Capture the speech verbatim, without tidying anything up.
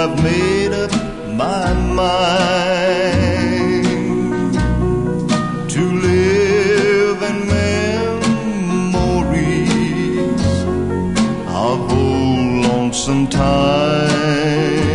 I've made up my mind to live in memories of old lonesome time.